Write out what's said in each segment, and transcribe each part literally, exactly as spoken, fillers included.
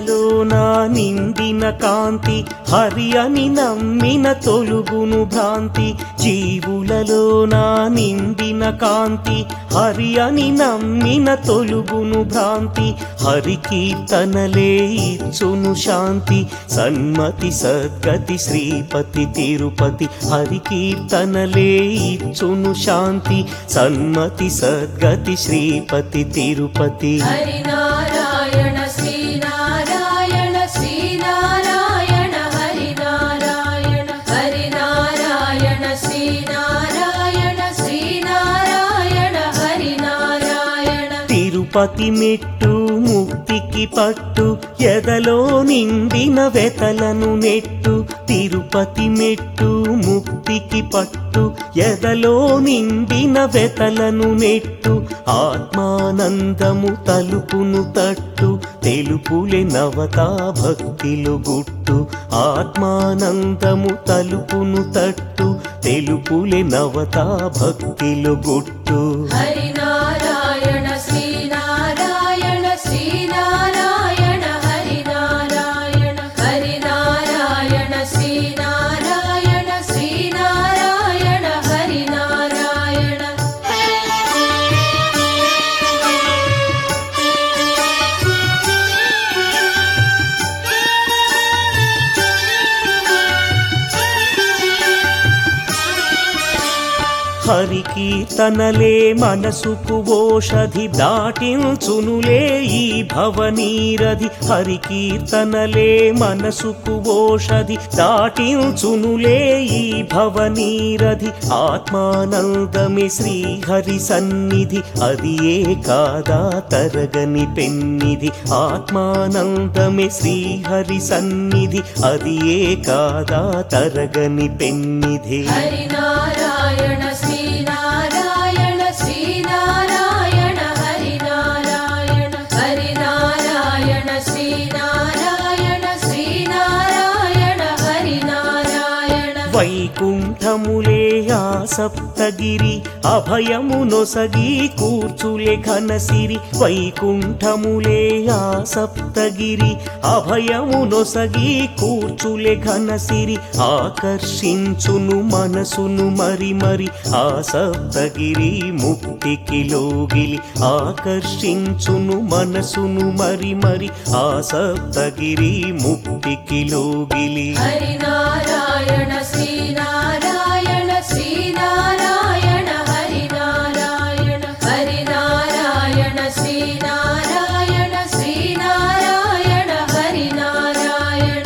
జీవులలోన నిండిన కాంతి హరి అని నమ్మిన తొలుగును భ్రాంతి జీవులలోన నిండిన కాంతి హరి అని నమ్మిన తొలుగును భ్రాంతి హరి కీర్తనలే ఇచ్చును శాంతి సన్మతి సద్గతి శ్రీపతి తిరుపతి హరి కీర్తనలే ఇచ్చును శాంతి సన్మతి సద్గతి శ్రీపతి తిరుపతి హరి నారాయణ శ్రీ నారాయణ శ్రీ నారాయణ హరి నారాయణ హరి నారాయణ శ్రీ నారాయణ శ్రీ నారాయణ హరి నారాయణ తిరుపతి మెట్టు ముక్తికి పట్టు ఎదలో నిండిన వెతలను నెట్టు తిరుపతి మెట్టు ముక్తికి పట్టు ఎదలో నిండిన వెతలను నెట్టు ఆత్మానందము తలుపును తట్టు తెలుపులే నవతా భక్తిలు గుట్టు ఆత్మానందము తలుపును తట్టు తెలుపులే నవతా భక్తిలు గుట్టు హరి నారాయణ శ్రీ నారాయణ శ్రీ నారాయణ హరి నారాయణ హరి నారాయణ శ్రీ నారాయణ శ్రీ నారాయణ హరి నారాయణ హరి కీర్తనలే మనసుకు ఓషధి దాటించునులే ఈ భవనీరధి హరి కీర్తనలే మనసుకు ఓషధి దాటించునులే ఈ భవనీరధి ఆత్మానందమే శ్రీహరి సన్నిధి అది ఏ కాదా తరగని పెన్నిధి ఆత్మానందమే శ్రీహరి సన్నిధి అది ఏ కాదా తరగని పెన్నిధి హరి నారాయణ శ్రీ నారాయణ శ్రీ నారాయణ హరి నారాయణ హరి నారాయణ శ్రీ నారాయణ శ్రీ నారాయణ హరి నారాయణ వైకుంఠములే ఆ సప్తగిరి అభయము నొసగి కూర్చులే ఘనసిరి వైకుంఠములే ఆ సప్తగిరి అభయము నొసగి కూర్చులే ఘనసిరి ఆకర్షించును మనసును మరి మరి ఆ సప్తగిరి ముక్తికి లోగిలి ఆకర్షించును మనసును మరి మరి ఆ సప్తగిరి ముక్తికి లోగిలి హరి నారాయణ శ్రీ నారాయణ శ్రీ నారాయణ హరి నారాయణ హరి నారాయణ శ్రీ నారాయణ శ్రీ నారాయణ హరి నారాయణ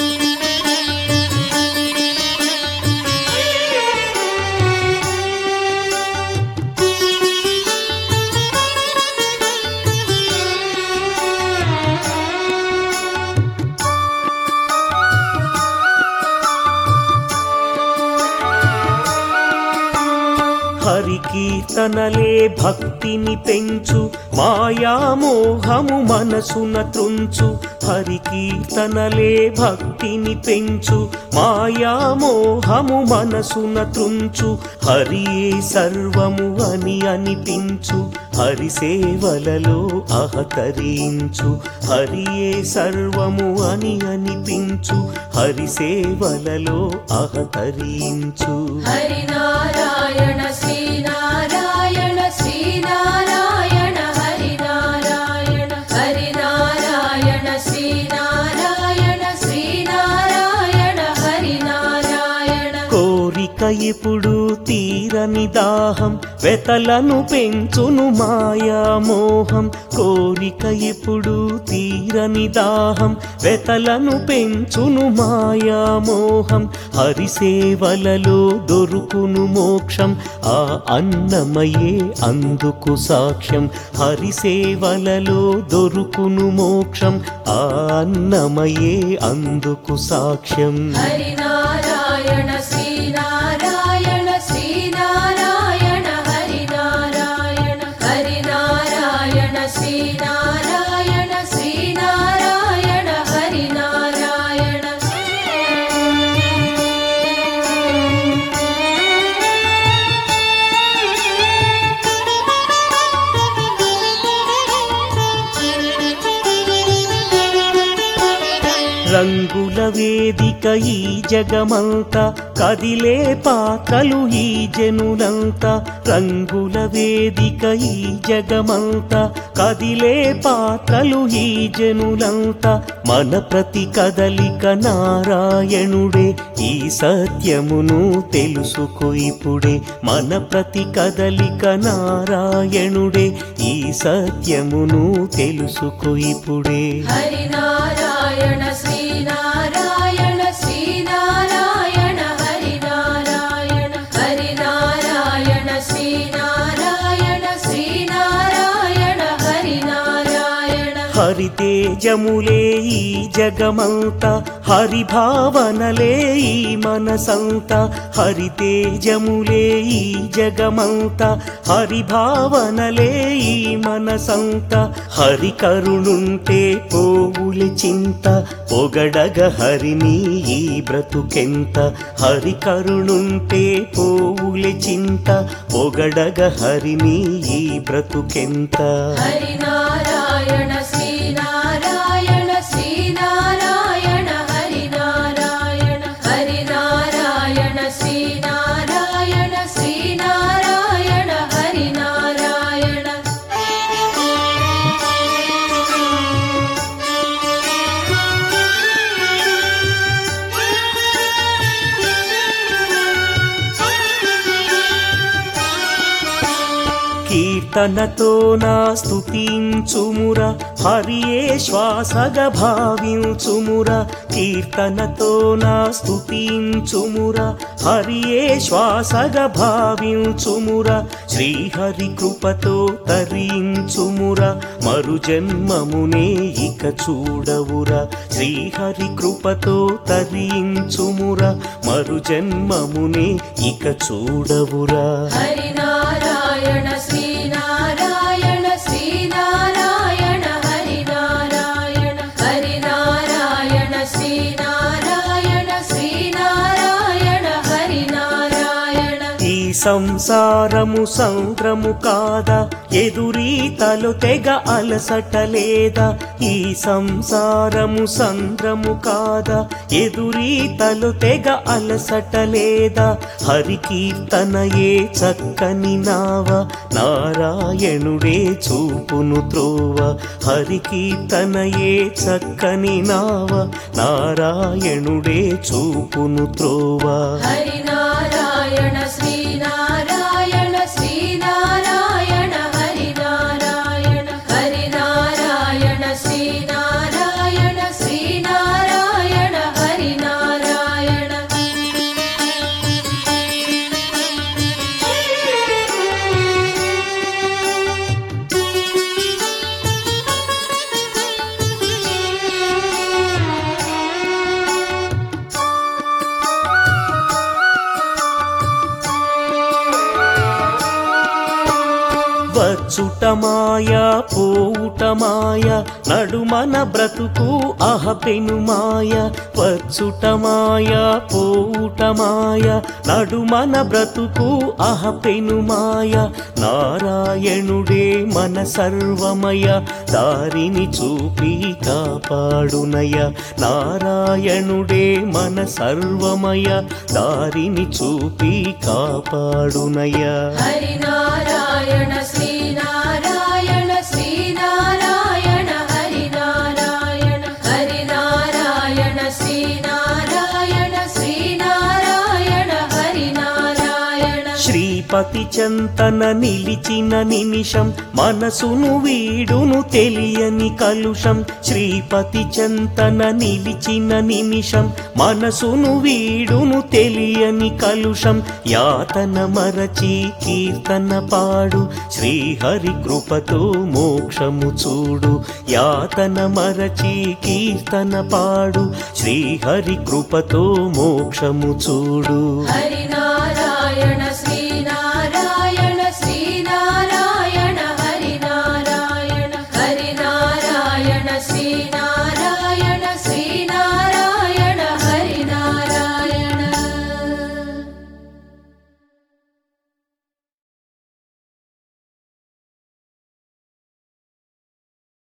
హరి కీర్తనలే భక్తిని పెంచు మాయామోహము మనసున త్రుంచు హరి కీర్తనలే భక్తిని పెంచు మాయామోహము మనసున త్రుంచు హరియే సర్వము అని అనిపించు హరి సేవలలో అహతరించు హరియే సర్వము అని అనిపించు హరి సేవలలో అహతరించు హరి నారాయణ శ్రీ నారాయణ శ్రీ నారాయణ హరి నారాయణ హరి నారాయణ శ్రీ నారాయణ శ్రీ నారాయణ హరి నారాయణ కోరిక ఇప్పుడు తీరని దాహం వెతలను పెంచును మాయామోహం కోరిక ఇప్పుడు తీరని దాహం వెతలను పెంచును మాయామోహం హరి సేవలలో దొరుకును మోక్షం ఆ అన్నమయే అందుకు సాక్ష్యం హరి సేవలలో దొరుకును మోక్షం ఆ అన్నమయే అందుకు సాక్ష్యం హరి నారాయణ శ్రీ నారాయణ శ్రీ నారాయణ హరి నారాయణ హరి నారాయణ శ్రీ నారాయణ శ్రీ నారాయణ హరి నారాయణ రంగుల వేదిక ఈ జగమంతా కదిలే పాత్రలు ఈ జనులంతా రంగుల వేదిక ఈ జగమంతా కదిలే పాత్రలు ఈ జనులంతా మన ప్రతి కదలిక నారాయణుడే ఈ సత్యమును తెలుసుకో ఇప్పుడే మన ప్రతి కదలిక నారాయణుడే ఈ సత్యమును తెలుసుకో ఇప్పుడే హరినారాయణ శ్రీనారాయణ శ్రీనారాయణ హరినారాయణ హరినారాయణ శ్రీనారాయణ శ్రీనారాయణ హరినారాయణ హరితేజములే ఈ జగమంతా హరిభావనలే ఈ మనసంతా హరితేజములే ఈ జగమంతా హరిభావనలే ఈ మనసంతా హరి కరుణుంటే పోవుల చింత పొగడగ హరిని ఈ బ్రతుకెంత హరి కరుణుంటే పోవుల చింత పొగడగ హరిని ఈ బ్రతుకెంత హరినారాయణ శ్రీనారాయణ శ్రీనారాయణ హరినారాయణ హరినారాయణ శ్రీనారాయణ శ్రీనారాయణ హరినారాయణ కీర్తనతో నా స్తుతించుముర హరియే శ్వాసగా భావించుముర కీర్తనతో నా స్తుతించుముర హరియే శ్వాసగా భావించుముర శ్రీహరి కృపతో తరించుముర మరు జన్మమునే ఇక చూడవురా శ్రీహరి కృపతో తరించుముర మరు జన్మమునే ఇక చూడవురా హరినారాయణ శ్రీనారాయణ శ్రీనారాయణ హరినారాయణ హరినారాయణ శ్రీనారాయణ శ్రీనారాయణ హరినారాయణ ఈ సంసారము సంద్రము కాదా ఎదురీతలు తెగ అలసటలేదా ఈ సంసారము సంద్రము కాదా ఎదురీతలు తెగ అలసటలేదా హరి కీర్తనయే చక్కని నావ నారాయణుడే చూపును త్రోవ హరి కీర్తనయే చక్కని నావ నారాయణుడే చూపును త్రోవ హరినారాయణ శ్రీనారాయణ శ్రీనారాయణ హరినారాయణ హరినారాయణ శ్రీనారాయణ శ్రీనారాయణ హరినారాయణ వచ్చుట మాయ పోవుట మాయ నడుమన బ్రతుకు అహ పెను మాయ వచ్చుట మాయ పోవుట మాయ నడుమన బ్రతుకు అహ పెను మాయ నారాయణుడే మన సర్వమయ దారిని చూపి కాపాడునయ నారాయణుడే మన సర్వమయ దారిని చూపి కాపాడునయ హరినారాయణ శ్రీనారాయణ శ్రీనారాయణ హరినారాయణ హరినారాయణ శ్రీనారాయణ శ్రీనారాయణ హరినారాయణ శ్రీపతి చెంతన నిలిచిన నిమిషం మనసును వీడును తెలియని కలుషం శ్రీపతి చెంతన నిలిచిన నిమిషం మనసును వీడును తెలియని కలుషం యాతన మరచి కీర్తన పాడు శ్రీహరి కృపతో మోక్షము చూడు యాతన మరచి కీర్తన పాడు శ్రీహరి కృపతో మోక్షము చూడు హరినా